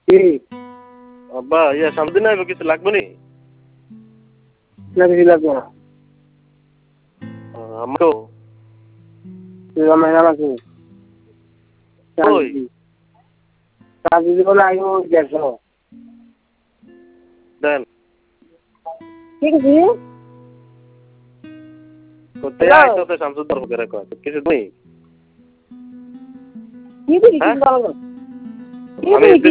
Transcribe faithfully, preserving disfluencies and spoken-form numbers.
কি আব্বা ইয়া সামনে না কিছু লাগবে নি না কিছু লাগবে না আমারও তুই আমার আমাকে ওই কাজে দিব না আগে দেখো দেন ঠিক আছে কোথায় আইছো তো শামসুদ্দার হোকে রাখো কিছু নেই কি দিবি কি ভালো আমি